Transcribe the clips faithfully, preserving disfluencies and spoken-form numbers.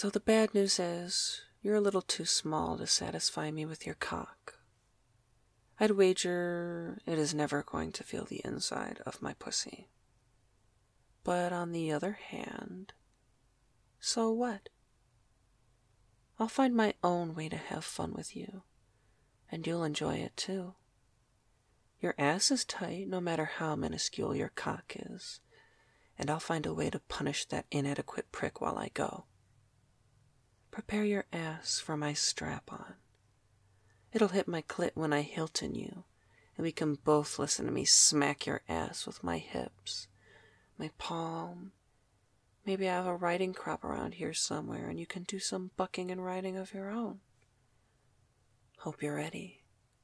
So the bad news is, you're a little too small to satisfy me with your cock. I'd wager it is never going to feel the inside of my pussy. But on the other hand, so what? I'll find my own way to have fun with you, and you'll enjoy it too. Your ass is tight no matter how minuscule your cock is, and I'll find a way to punish that inadequate prick while I go. Prepare your ass for my strap-on. It'll hit my clit when I Hilton you, and we can both listen to me smack your ass with my hips, my palm. Maybe I have a riding crop around here somewhere, and you can do some bucking and riding of your own. Hope you're ready.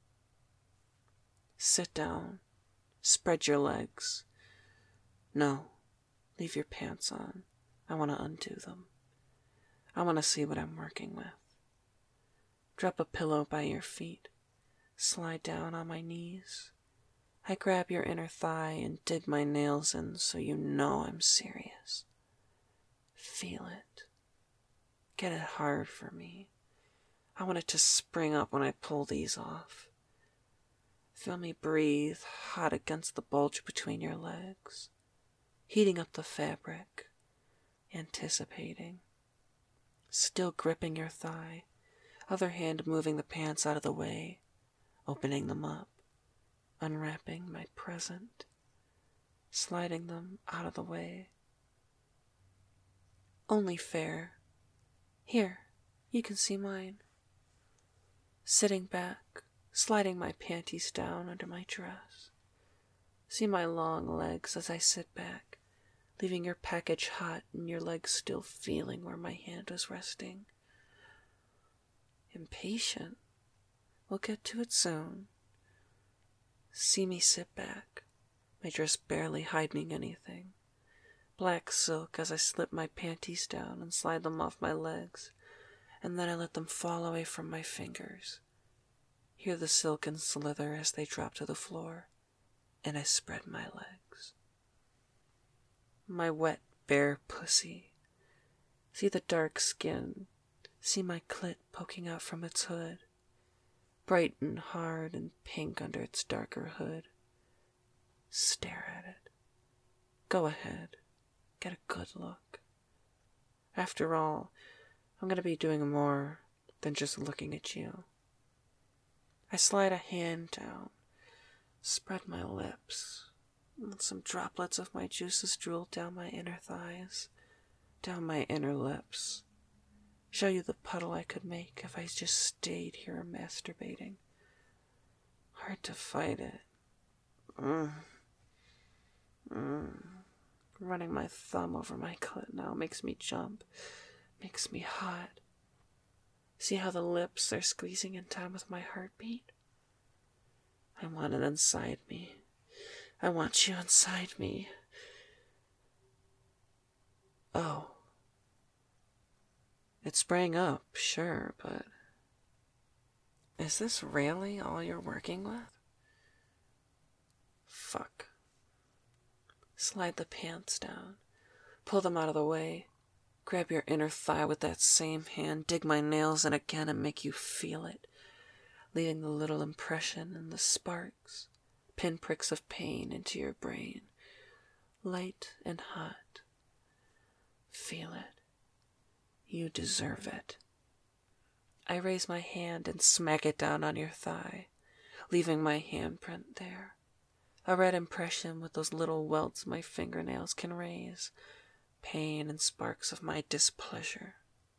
Sit down. Spread your legs. No, leave your pants on. I want to undo them. I want to see what I'm working with. Drop a pillow by your feet. Slide down on my knees. I grab your inner thigh and dig my nails in so you know I'm serious. Feel it. Get it hard for me. I want it to spring up when I pull these off. Feel me breathe hot against the bulge between your legs, heating up the fabric, anticipating. Still gripping your thigh, other hand moving the pants out of the way, opening them up, unwrapping my present, sliding them out of the way. Only fair. Here, you can see mine. Sitting back, sliding my panties down under my dress. See my long legs as I sit back, leaving your package hot and your legs still feeling where my hand was resting. Impatient. We'll get to it soon. See me sit back, my dress barely hiding anything. Black silk as I slip my panties down and slide them off my legs, and then I let them fall away from my fingers. Hear the silken slither as they drop to the floor, and I spread my legs. My wet, bare pussy. See the dark skin. See my clit poking out from its hood, bright and hard and pink under its darker hood. Stare at it. Go ahead. Get a good look. After all, I'm going to be doing more than just looking at you. I slide a hand down, spread my lips, and some droplets of my juices drool down my inner thighs, down my inner lips. Show you the puddle I could make if I just stayed here masturbating. Hard to fight it. Mm. Mm. Running my thumb over my clit now makes me jump, makes me hot. See how the lips are squeezing in time with my heartbeat? I want it inside me. I want you inside me. Oh. It sprang up, sure, but is this really all you're working with? Fuck. Slide the pants down. Pull them out of the way. Grab your inner thigh with that same hand, dig my nails in again and make you feel it, leaving the little impression and the sparks, pinpricks of pain into your brain, light and hot. Feel it. You deserve it. I raise my hand and smack it down on your thigh, leaving my handprint there, a red impression with those little welts my fingernails can raise, pain and sparks of my displeasure.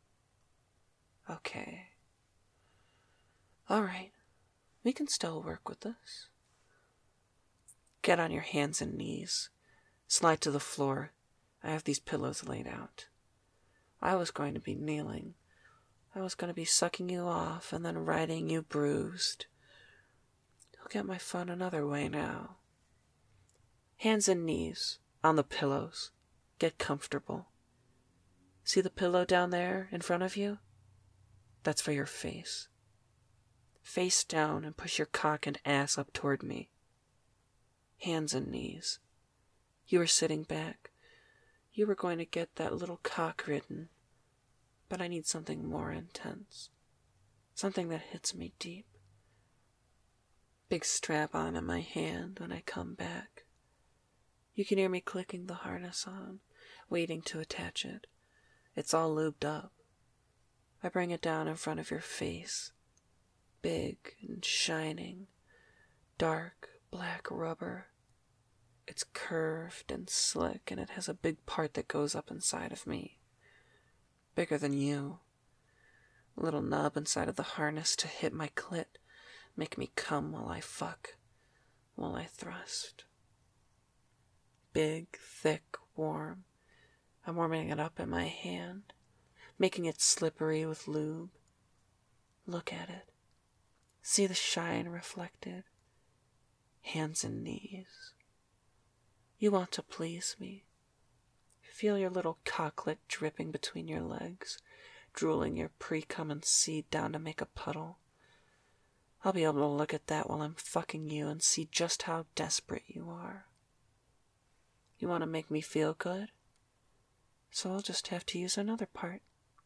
Okay. All right. We can still work with this. Get on your hands and knees. Slide to the floor. I have these pillows laid out. I was going to be kneeling. I was going to be sucking you off and then riding you bruised. You'll get my fun another way now. Hands and knees on the pillows. Get comfortable. See the pillow down there in front of you? That's for your face. Face down and push your cock and ass up toward me. Hands and knees. You were sitting back. You were going to get that little cock ridden. but I need something more intense. Something that hits me deep. Big strap on in my hand when I come back. You can hear me clicking the harness on, waiting to attach it. It's all lubed up. I bring it down in front of your face. Big and shining. Dark black rubber. It's curved and slick, and it has a big part that goes up inside of me. Bigger than you. A little knob inside of the harness to hit my clit. Make me come while I fuck. While I thrust. Big, thick, warm. I'm warming it up in my hand. Making it slippery with lube. Look at it. See the shine reflected. Hands and knees. You want to please me. Feel your little cocklet dripping between your legs, drooling your pre-cum and seed down to make a puddle. I'll be able to look at that while I'm fucking you and see just how desperate you are. You want to make me feel good? So I'll just have to use another part.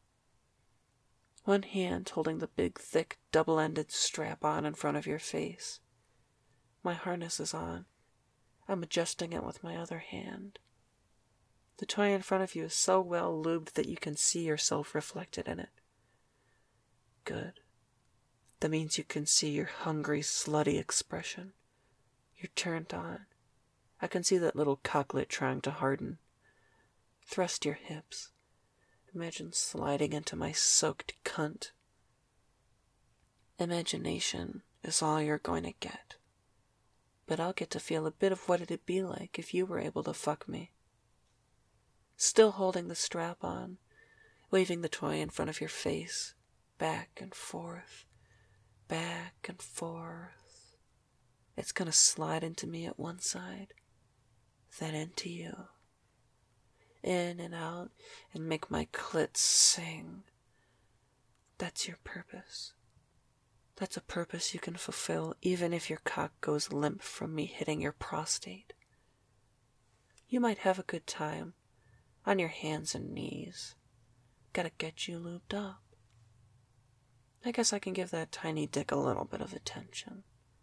One hand holding the big, thick, double-ended strap on in front of your face. My harness is on. I'm adjusting it with my other hand. The toy in front of you is so well lubed that you can see yourself reflected in it. Good. That means you can see your hungry, slutty expression. You're turned on. I can see that little cocklet trying to harden. Thrust your hips. Imagine sliding into my soaked cunt. Imagination is all you're going to get. But I'll get to feel a bit of what it'd be like if you were able to fuck me. Still holding the strap on, waving the toy in front of your face, back and forth, back and forth. It's gonna slide into me at one side, then into you. In and out, and make my clit sing. That's your purpose. That's a purpose you can fulfill even if your cock goes limp from me hitting your prostate. You might have a good time on your hands and knees. Gotta get you lubed up. I guess I can give that tiny dick a little bit of attention.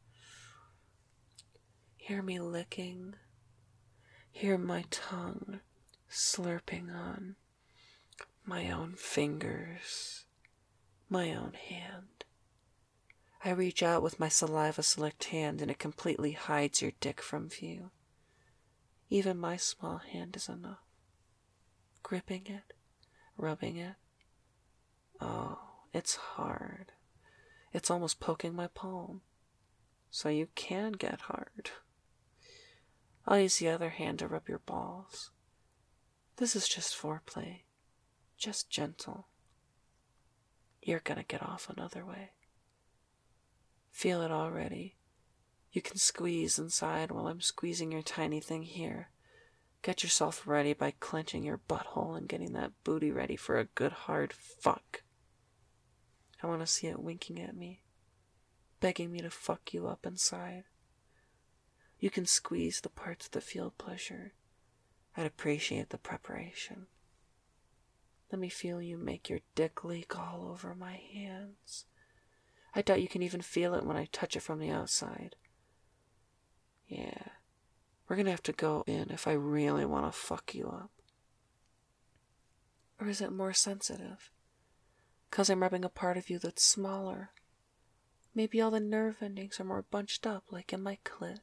Hear me licking. Hear my tongue slurping on my own fingers, my own hand. I reach out with my saliva-slicked hand and it completely hides your dick from view. Even my small hand is enough. Gripping it, rubbing it. Oh, it's hard. It's almost poking my palm. So you can get hard. I'll use the other hand to rub your balls. This is just foreplay. Just gentle. You're gonna get off another way. Feel it already. You can squeeze inside while I'm squeezing your tiny thing here. Get yourself ready by clenching your butthole and getting that booty ready for a good hard fuck. I want to see it winking at me, begging me to fuck you up inside. You can squeeze the parts that feel pleasure. I'd appreciate the preparation. Let me feel you make your dick leak all over my hands. I doubt you can even feel it when I touch it from the outside. Yeah, we're gonna have to go in if I really want to fuck you up. Or is it more sensitive? 'Cause I'm rubbing a part of you that's smaller. Maybe all the nerve endings are more bunched up like in my clit.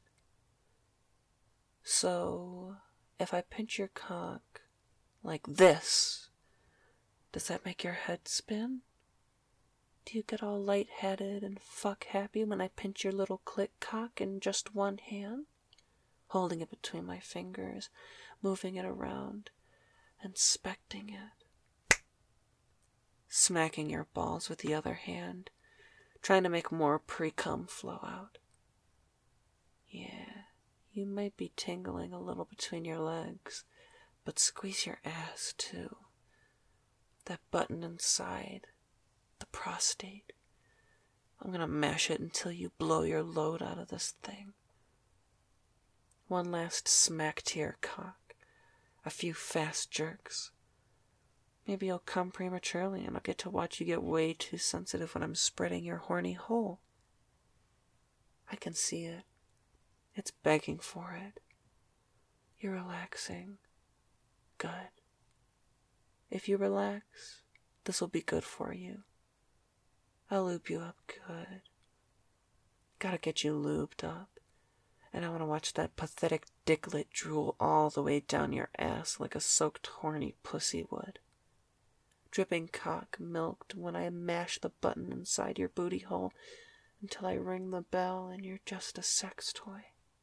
So, if I pinch your cock like this, does that make your head spin? Do you get all lightheaded and fuck happy when I pinch your little clit cock in just one hand? Holding it between my fingers, moving it around, inspecting it. Smacking your balls with the other hand, trying to make more pre-cum flow out. Yeah, you might be tingling a little between your legs, but squeeze your ass too. That button inside. The prostate. I'm gonna mash it until you blow your load out of this thing. One last smack to your cock. A few fast jerks. Maybe you'll come prematurely and I'll get to watch you get way too sensitive when I'm spreading your horny hole. I can see it. It's begging for it. You're relaxing. Good. If you relax, this will be good for you. I'll lube you up good. Gotta get you lubed up. And I want to watch that pathetic dicklet drool all the way down your ass like a soaked horny pussy would. Dripping cock milked when I mash the button inside your booty hole until I ring the bell and you're just a sex toy.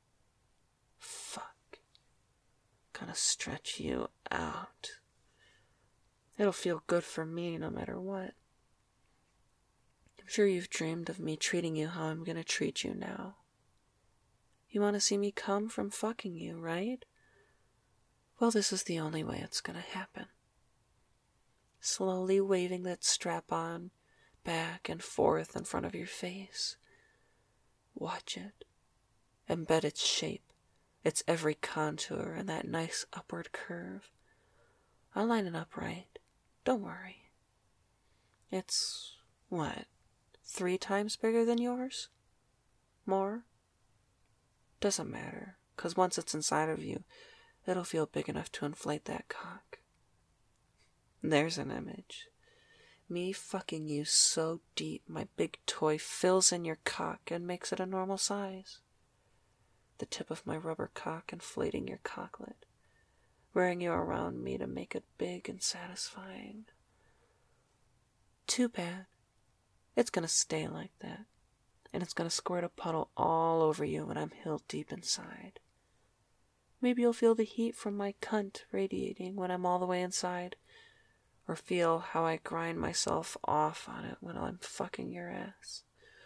Fuck. Gonna stretch you out. It'll feel good for me no matter what. I'm sure you've dreamed of me treating you how I'm gonna treat you now. You want to see me come from fucking you, right? Well, this is the only way it's gonna happen. Slowly waving that strap on back and forth in front of your face. Watch it. Embed its shape, its every contour, and that nice upward curve. I'll line it up right. Don't worry. It's, what, three times bigger than yours? More? Doesn't matter, because once it's inside of you, it'll feel big enough to inflate that cock. There's an image. Me fucking you so deep my big toy fills in your cock and makes it a normal size. The tip of my rubber cock inflating your cocklet, wearing you around me to make it big and satisfying. Too bad. It's gonna stay like that. And it's gonna squirt a puddle all over you when I'm hill deep inside. Maybe you'll feel the heat from my cunt radiating when I'm all the way inside, or feel how I grind myself off on it when I'm fucking your ass.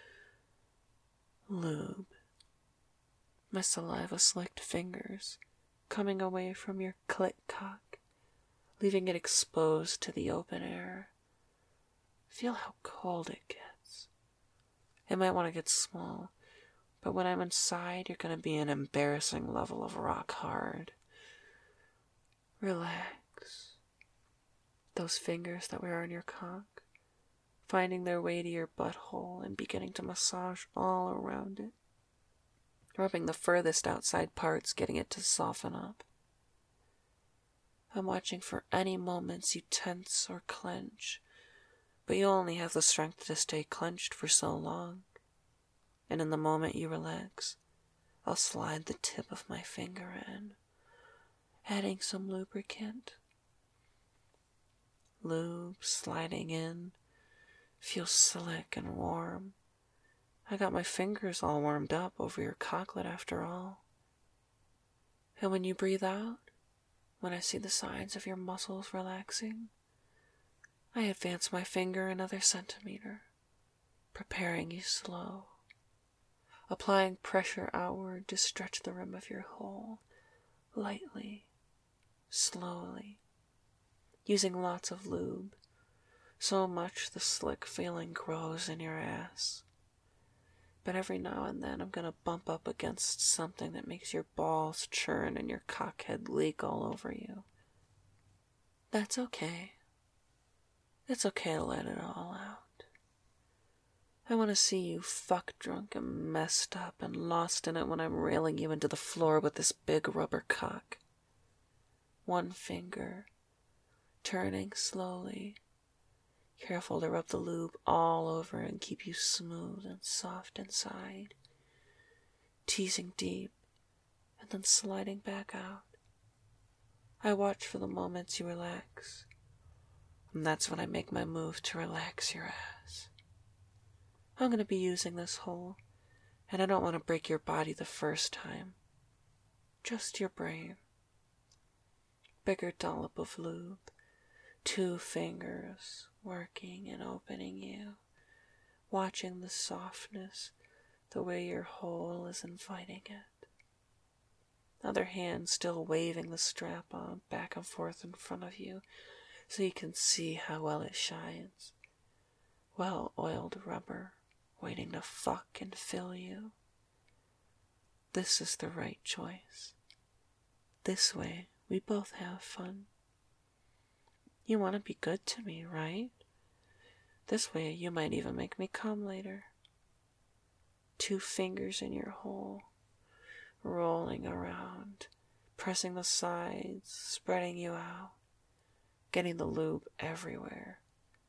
Lube. My saliva-slicked fingers coming away from your clit cock, leaving it exposed to the open air. Feel how cold it gets. It might want to get small, but when I'm inside, you're going to be an embarrassing level of rock hard. Relax. Those fingers that were on your cock, finding their way to your butthole and beginning to massage all around it, rubbing the furthest outside parts, getting it to soften up. I'm watching for any moments you tense or clench, but you only have the strength to stay clenched for so long. And in the moment you relax, I'll slide the tip of my finger in, adding some lubricant. Lube sliding in, feels slick and warm. I got my fingers all warmed up over your cocklet after all. And when you breathe out, when I see the signs of your muscles relaxing, I advance my finger another centimeter, preparing you slow, applying pressure outward to stretch the rim of your hole, lightly, slowly, using lots of lube, so much the slick feeling grows in your ass. But every now and then I'm gonna bump up against something that makes your balls churn and your cockhead leak all over you. That's okay. It's okay to let it all out. I want to see you fuck drunk and messed up and lost in it when I'm railing you into the floor with this big rubber cock. One finger, turning slowly, careful to rub the lube all over and keep you smooth and soft inside, teasing deep and then sliding back out. I watch for the moments you relax. And that's when I make my move to relax your ass. I'm going to be using this hole, and I don't want to break your body the first time. Just your brain. Bigger dollop of lube, two fingers working and opening you, watching the softness, the way your hole is inviting it. Other hand still waving the strap on back and forth in front of you, so you can see how well it shines. Well-oiled rubber, waiting to fuck and fill you. This is the right choice. This way, we both have fun. You want to be good to me, right? This way you might even make me come later. Two fingers in your hole, rolling around, pressing the sides, spreading you out, getting the lube everywhere.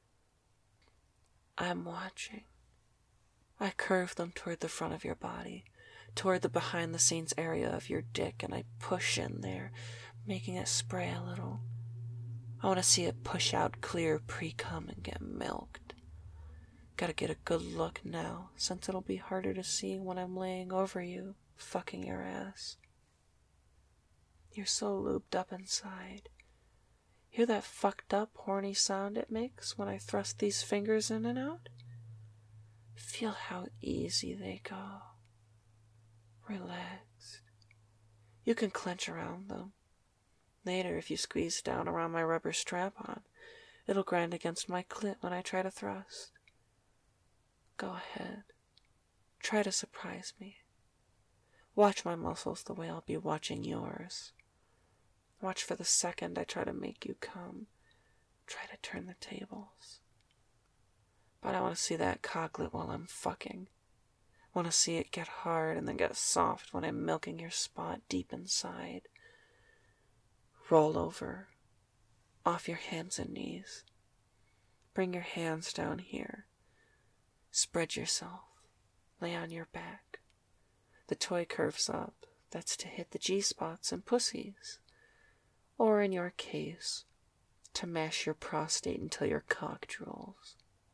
I'm watching. I curve them toward the front of your body, toward the behind-the-scenes area of your dick, and I push in there, making it spray a little. I want to see it push out clear pre-cum and get milked. Gotta get a good look now, since it'll be harder to see when I'm laying over you, fucking your ass. You're so lubed up inside. Hear that fucked up, horny sound it makes when I thrust these fingers in and out? Feel how easy they go. Relaxed. You can clench around them. Later, if you squeeze down around my rubber strap-on, it'll grind against my clit when I try to thrust. Go ahead. Try to surprise me. Watch my muscles the way I'll be watching yours. Watch for the second I try to make you come. Try to turn the tables. But I want to see that cocklet while I'm fucking. Want to see it get hard and then get soft when I'm milking your spot deep inside. Roll over. Off your hands and knees. Bring your hands down here. Spread yourself. Lay on your back. The toy curves up. That's to hit the G-spots and pussies. Or in your case, to mash your prostate until your cock drools.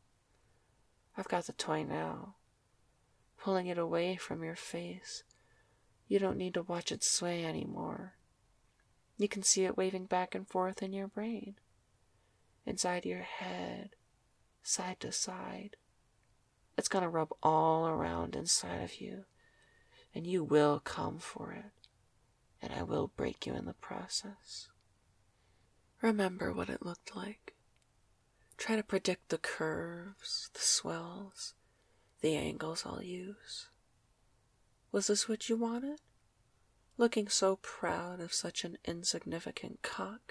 I've got the toy now. Pulling it away from your face. You don't need to watch it sway anymore. You can see it waving back and forth in your brain. Inside your head. Side to side. It's gonna rub all around inside of you. And you will come for it. And I will break you in the process. Remember what it looked like. Try to predict the curves, the swells, the angles I'll use. Was this what you wanted? Looking so proud of such an insignificant cock?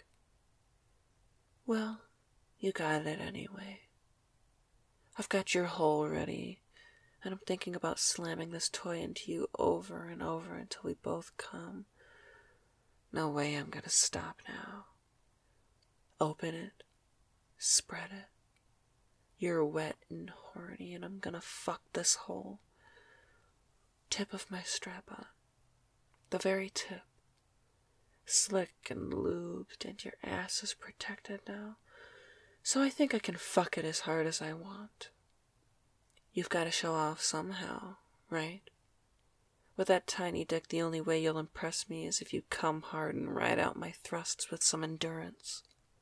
Well, you got it anyway. I've got your hole ready, and I'm thinking about slamming this toy into you over and over until we both come. No way I'm gonna stop now. Open it. Spread it. You're wet and horny, and I'm gonna fuck this hole. Tip of my strap-on. The very tip. Slick and lubed, and your ass is protected now. So I think I can fuck it as hard as I want. You've got to show off somehow, right? With that tiny dick, the only way you'll impress me is if you come hard and ride out my thrusts with some endurance.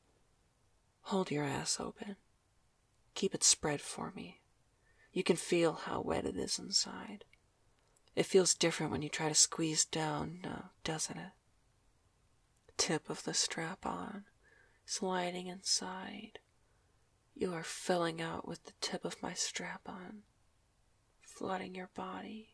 Hold your ass open. Keep it spread for me. You can feel how wet it is inside. It feels different when you try to squeeze down now, doesn't it? Tip of the strap-on, sliding inside. You are filling out with the tip of my strap-on, flooding your body.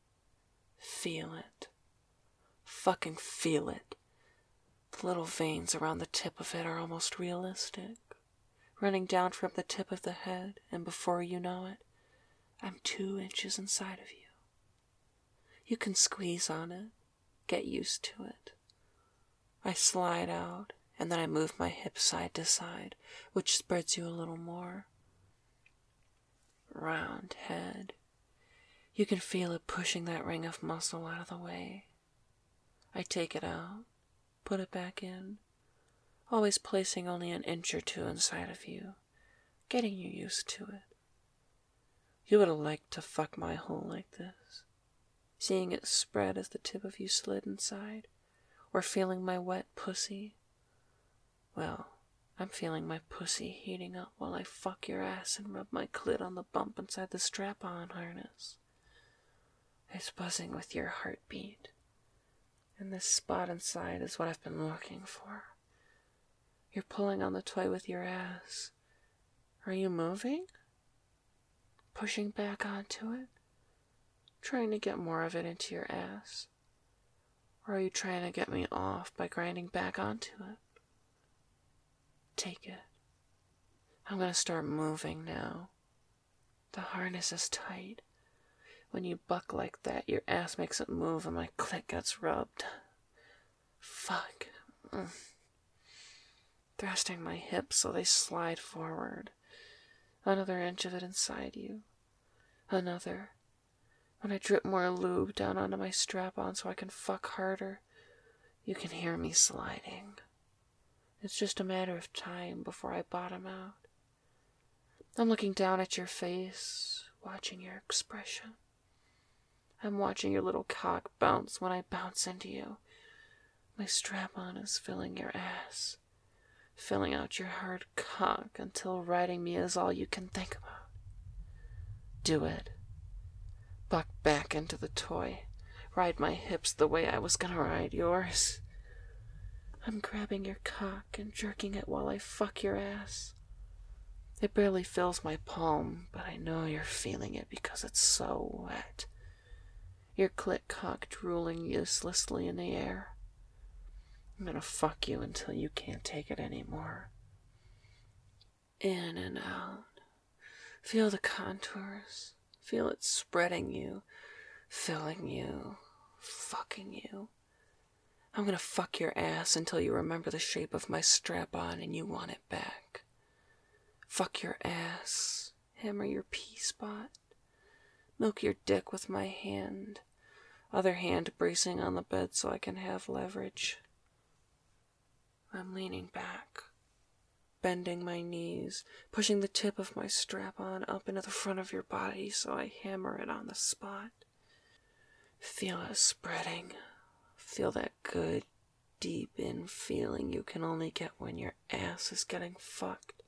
Feel it. Fucking feel it. The little veins around the tip of it are almost realistic, running down from the tip of the head, and before you know it, I'm two inches inside of you. You can squeeze on it, get used to it. I slide out, and then I move my hips side to side, which spreads you a little more. Round head. You can feel it pushing that ring of muscle out of the way. I take it out, put it back in, always placing only an inch or two inside of you, getting you used to it. You would have liked to fuck my hole like this, seeing it spread as the tip of you slid inside, or feeling my wet pussy. Well, I'm feeling my pussy heating up while I fuck your ass and rub my clit on the bump inside the strap-on harness. It's buzzing with your heartbeat, and this spot inside is what I've been looking for. You're pulling on the toy with your ass. Are you moving? Pushing back onto it? Trying to get more of it into your ass? Or are you trying to get me off by grinding back onto it? Take it. I'm gonna start moving now. The harness is tight. When you buck like that, your ass makes it move and my clit gets rubbed. Fuck. Mm. Thrusting my hips so they slide forward. Another inch of it inside you. Another. When I drip more lube down onto my strap-on so I can fuck harder, you can hear me sliding. It's just a matter of time before I bottom out. I'm looking down at your face, watching your expression. I'm watching your little cock bounce when I bounce into you. My strap-on is filling your ass, filling out your hard cock until riding me is all you can think about. Do it. Buck back into the toy. Ride my hips the way I was gonna ride yours. I'm grabbing your cock and jerking it while I fuck your ass. It barely fills my palm, but I know you're feeling it because it's so wet. Your clit cock drooling uselessly in the air. I'm gonna fuck you until you can't take it anymore. In and out. Feel the contours. Feel it spreading you, filling you, fucking you. I'm gonna fuck your ass until you remember the shape of my strap-on and you want it back. Fuck your ass. Hammer your P-spot. Milk your dick with my hand. Other hand bracing on the bed so I can have leverage. I'm leaning back, bending my knees, pushing the tip of my strap-on up into the front of your body so I hammer it on the spot. Feel it spreading. Feel that good, deep in feeling you can only get when your ass is getting fucked.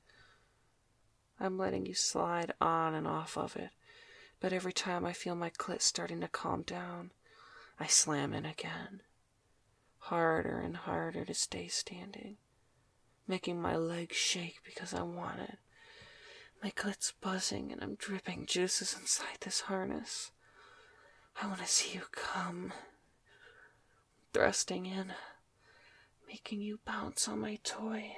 I'm letting you slide on and off of it, but every time I feel my clit starting to calm down, I slam in again. Harder and harder to stay standing, making my legs shake because I want it. My clit's buzzing and I'm dripping juices inside this harness. I want to see you come. Thrusting in, making you bounce on my toy.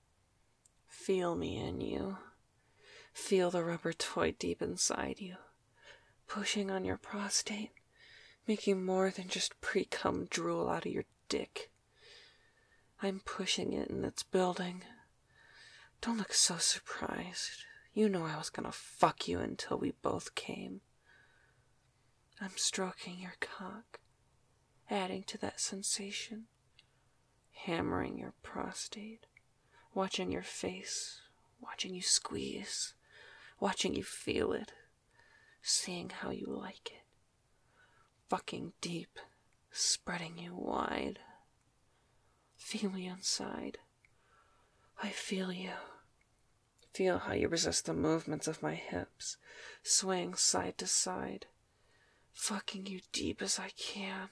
Feel me in you. Feel the rubber toy deep inside you, pushing on your prostate, making more than just pre-cum drool out of your dick. I'm pushing it and it's building. Don't look so surprised. You know I was gonna fuck you until we both came. I'm stroking your cock, adding to that sensation, hammering your prostate, watching your face, watching you squeeze, watching you feel it, seeing how you like it. Fucking deep, spreading you wide. Feel me inside. I feel you. Feel how you resist the movements of my hips, swaying side to side. Fucking you deep as I can.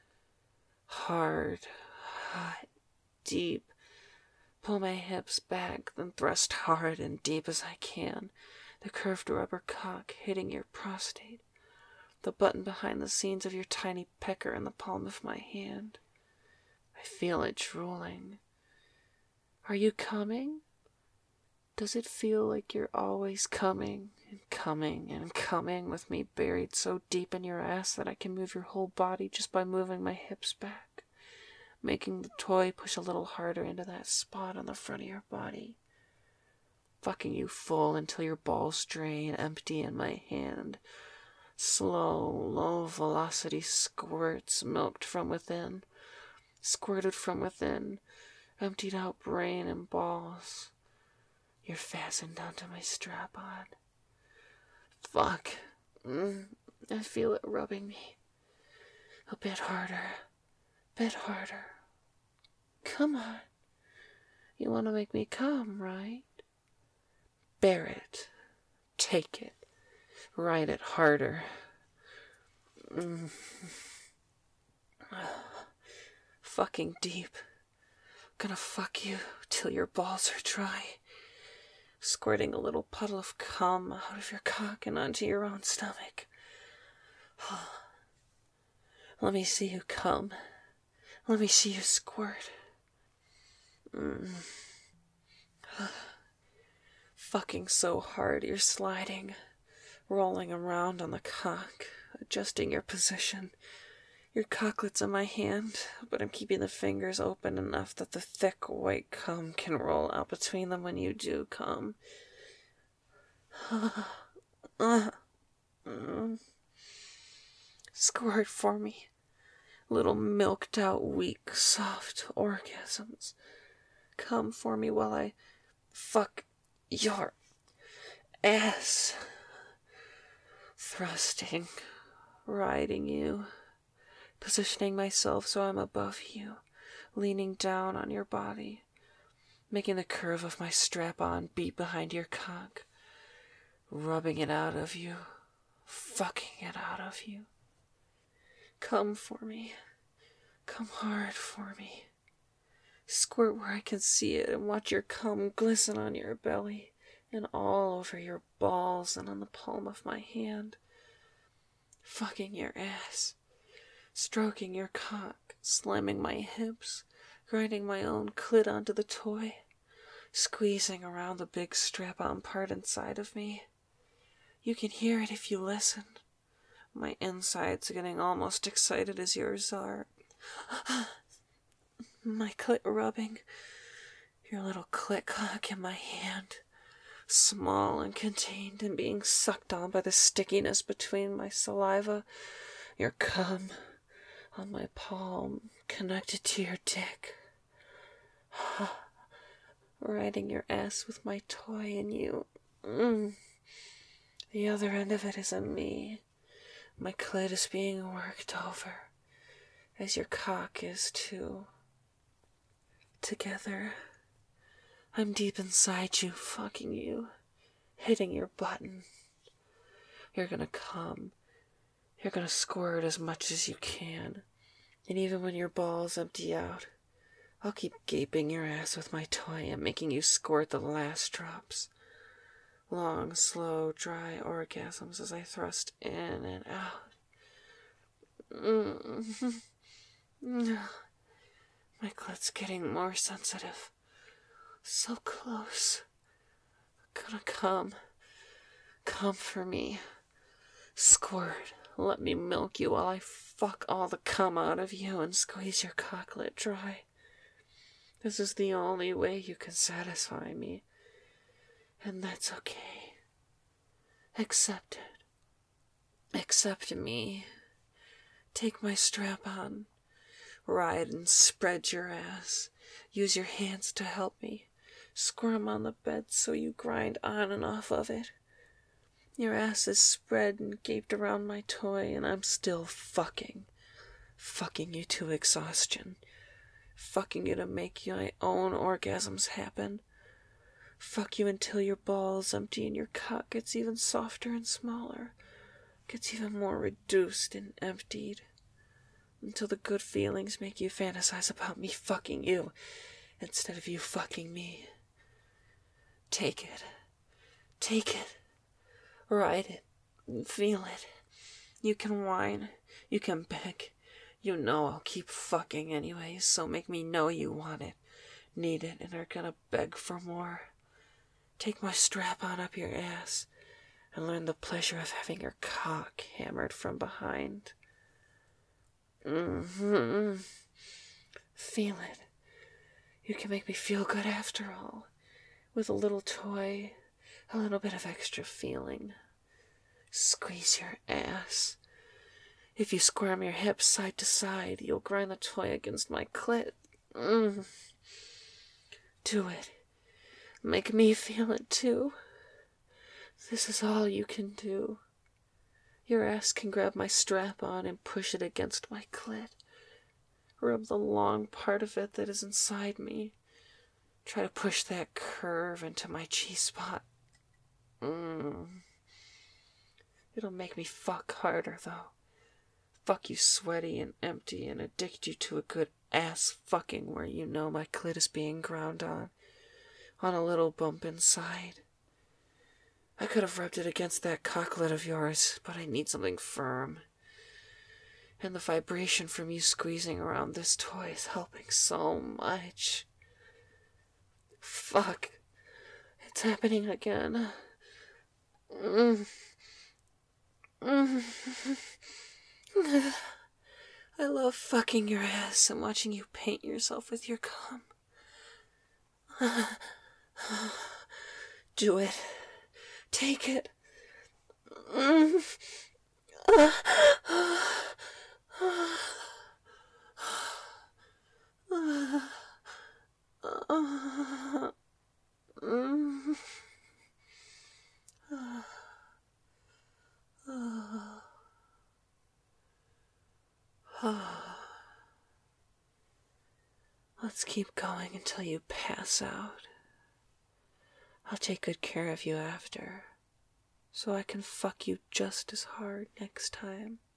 Hard, hot, deep. Pull my hips back, then thrust hard and deep as I can. The curved rubber cock hitting your prostate. The button behind the scenes of your tiny pecker in the palm of my hand. I feel it drooling. Are you coming? Does it feel like you're always coming and coming and coming with me buried so deep in your ass that I can move your whole body just by moving my hips back, making the toy push a little harder into that spot on the front of your body, fucking you full until your balls drain empty in my hand. Slow, low-velocity squirts milked from within, squirted from within, emptied out brain and balls. You're fastened onto my strap-on. Fuck. Mm, I feel it rubbing me. A bit harder. Bit harder. Come on. You want to make me come, right? Bear it. Take it. Ride it harder. Mm. Fucking deep. Gonna fuck you till your balls are dry. Squirting a little puddle of cum out of your cock and onto your own stomach. Let me see you come. Let me see you squirt. Mm. fucking so hard you're sliding, rolling around on the cock, adjusting your position. Your cocklet's in my hand, but I'm keeping the fingers open enough that the thick white cum can roll out between them when you do come. Squirt for me. Little milked out, weak, soft orgasms. Come for me while I fuck your ass. Thrusting, riding you, positioning myself so I'm above you, leaning down on your body, making the curve of my strap-on beat behind your cock, rubbing it out of you, fucking it out of you. Come for me. Come hard for me. Squirt where I can see it and watch your cum glisten on your belly and all over your balls and on the palm of my hand. Fucking your ass. Stroking your cock, slamming my hips, grinding my own clit onto the toy, squeezing around the big strap-on part inside of me. You can hear it if you listen. My insides are getting almost excited as yours are. My clit rubbing, your little clit cock in my hand, small and contained and being sucked on by the stickiness between my saliva, your cum on my palm, connected to your dick. Riding your ass with my toy and you. Mm. The other end of it is in me. My clit is being worked over, as your cock is too. Together, I'm deep inside you, fucking you, hitting your button. You're gonna come. You're gonna squirt as much as you can. And even when your balls empty out, I'll keep gaping your ass with my toy and making you squirt the last drops. Long, slow, dry orgasms as I thrust in and out. Mm. My clit's getting more sensitive. So close. Gonna come. Come for me. Squirt. Let me milk you while I fuck all the cum out of you and squeeze your cocklet dry. This is the only way you can satisfy me. And that's okay. Accept it. Accept me. Take my strap on. Ride and spread your ass. Use your hands to help me. Squirm on the bed so you grind on and off of it. Your ass is spread and gaped around my toy, and I'm still fucking. Fucking you to exhaustion. Fucking you to make my own orgasms happen. Fuck you until your balls empty and your cock gets even softer and smaller. Gets even more reduced and emptied. Until the good feelings make you fantasize about me fucking you instead of you fucking me. Take it. Take it. Ride it. Feel it. You can whine. You can beg. You know I'll keep fucking anyways, so make me know you want it, need it, and are gonna beg for more. Take my strap on up your ass and learn the pleasure of having your cock hammered from behind. Mm-hmm. Feel it. You can make me feel good after all. With a little toy, a little bit of extra feeling. Squeeze your ass. If you squirm your hips side to side, you'll grind the toy against my clit. Mm. Do it. Make me feel it too. This is all you can do. Your ass can grab my strap on and push it against my clit. Rub the long part of it that is inside me. Try to push that curve into my G-spot. Mm. It'll make me fuck harder, though. Fuck you sweaty and empty and addict you to a good ass fucking where you know my clit is being ground on. On a little bump inside. I could have rubbed it against that cocklet of yours, but I need something firm. And the vibration from you squeezing around this toy is helping so much. Fuck. It's happening again. Mm. Mm. I love fucking your ass and watching you paint yourself with your cum. Do it. Take it. Mm. Let's keep going until you pass out. I'll take good care of you after, so I can fuck you just as hard next time.